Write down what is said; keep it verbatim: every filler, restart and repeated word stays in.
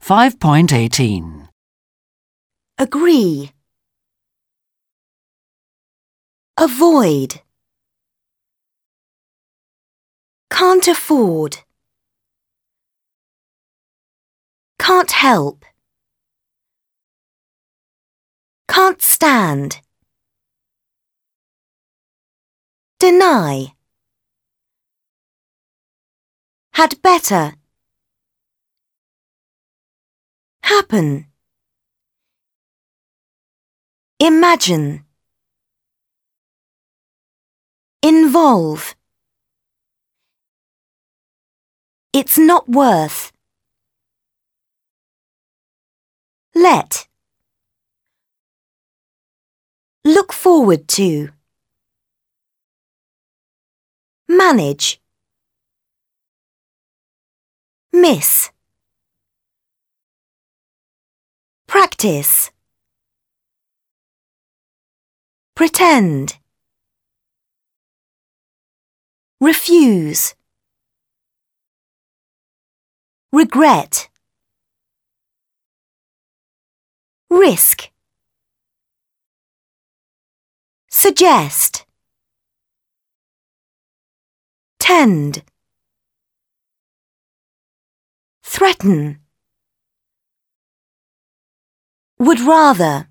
five point eighteen. Agree. Avoid. Can't afford. Can't help. Can't stand. Deny. Had better. Happen. Imagine. Involve. It's not worth. Let. Look forward to. Manage. Miss. Practice. Pretend. Refuse. Regret. Risk. Suggest. Tend. Threaten. Would rather.